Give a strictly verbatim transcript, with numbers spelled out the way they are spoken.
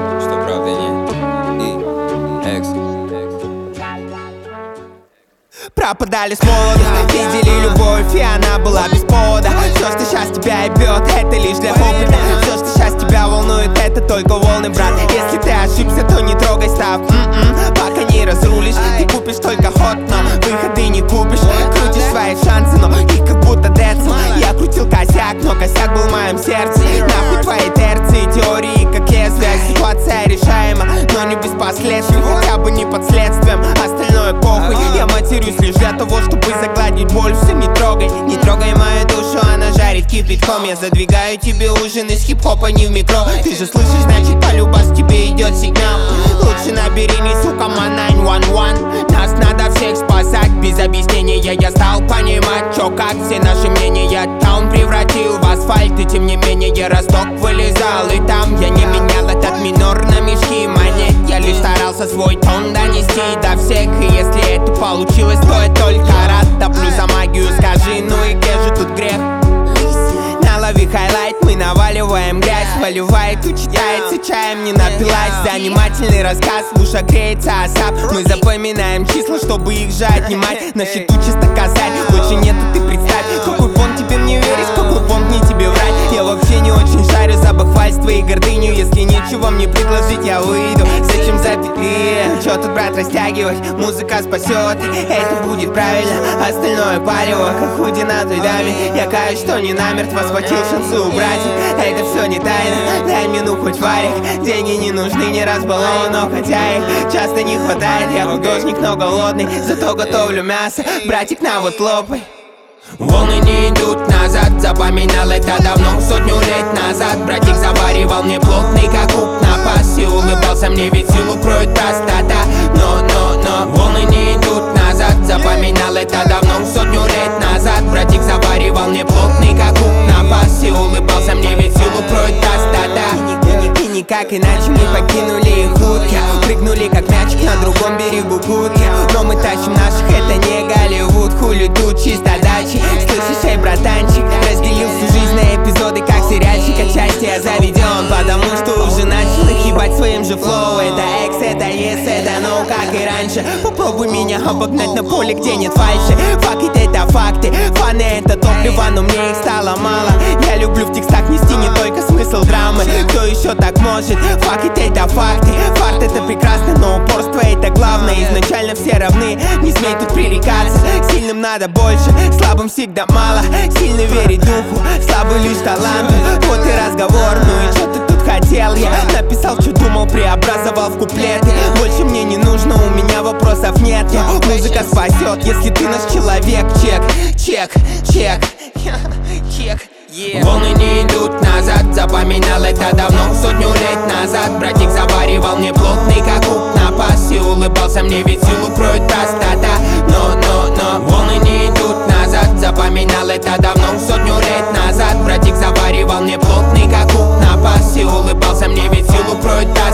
что правда нет. И Экс. Пропадали с молоду, видели любовь, и она была без повода. Все, что сейчас тебя ебет, это лишь для опыта. Все, что сейчас тебя волнует, это только волны, брат. Если ты ошибся, то не трогай став. М-м, пока не разрулишь, ты купишь только ход, но выходы не купишь. Крутишь свои шансы, но их как будто Дэтсон. Я крутил косяк, но косяк был в моем сердце. Нахуй твои терции, теории как лезвие. Ситуация решаема, но не без последствий. Хотя бы не под следствием, остальное похуй. Я матерюсь лишь для того, чтобы загладить боль. Все, не трогай, не трогай мою душу, она жарит кипятком. Я задвигаю тебе ужин из хип-хопа, не в микро. Ты же слышишь, значит полюбас тебе идет сигнал. Лучше набери, не сука, девять один. Нас надо всех спасать, без объяснения я стал понимать, чё как все наши мнения. Таун превратил в асфальт, и тем не менее росток вылезал. И там я не менял этот минор на мешки монет. Я лишь старался свой тон донести до всех. И если это получилось, то я только рад. Топлю за магию, скажи, ну и где же тут грех? Налови хайлайт, мы наваливаем грязь. Поливает, учитается, чаем не напилась. Занимательный рассказ, в ушах греется асап. Мы запоминаем числа, чтобы их же отнимать. На счету чисто косарь, больше нету, ты представь. Какой понт тебе не веришь, какой понт не тебе врать. Я вообще не очень шарю за бахвальство и гордыню. Если нечего мне предложить, я выйду. Зачем запить? Чё тут, брат, растягивать? Музыка спасет, это будет правильно. Остальное палево, как худи на той даме. Я каюсь, что не намертво схватил шансы убрать. Это все не тайна, дай мне ну хоть варик. Деньги не нужны, не разбалован, но хотя их часто не хватает. Я художник, но голодный, зато готовлю мясо. Братик, на вот лопай. Волны не идут назад, запоминал это давно, сотню лет назад. Братик заваривал мне плотный, как куб на пасе. Улыбался мне, ведь силу кроет простота. Но, но, но, волны не идут назад, запоминал это давно, сотню лет назад. Братик заваривал мне плотный, как куб на пасе. Улыбался мне, ведь силу кроет простота. И никак иначе мы покинули их утки. Прыгнули как мячик на другом берегу Гудки. Но мы тащим наших, это не Голливуд. Хули тут чисто дачи. Слышишь, эй, братанчик, разделил всю жизнь на эпизоды, как сериальчик. Отчасти я заведен, потому что уже начал их ебать своим же флоу. Это экс, это ес, это no, как и раньше. Попробуй меня обогнать на поле, где нет фальши. Факт, это факты, фаны это топливо, но мне их стало мало. Я люблю в текстах нести не только смысл драмы. Кто еще так может? Факт, это факты. Факт это прекрасно, но упорство это главное. Изначально все равны, не смей тут пререкаться. Сильным надо больше, слабым всегда мало. Сильно верить духу, слабый лишь таланту. Вот и разговор, ну и что ты тут хотел? Я написал, что думал, преобразовал в куплеты. Больше мне не нужно, у меня вопросов нет. Но музыка спасет, если ты наш человек. Чек, чек, чек, чек. Yeah. Волны не идут назад, запоминал это давно, сотню лет назад. Братик заваривал мне плотный, как куб на пасе. Улыбался мне, ведь силу кроет простота. Но, но, но, волны не идут назад, запоминал это давно, сотню лет назад. Братик заваривал мне плотный, как куб на пасе. Улыбался мне, ведь силу кроет простота.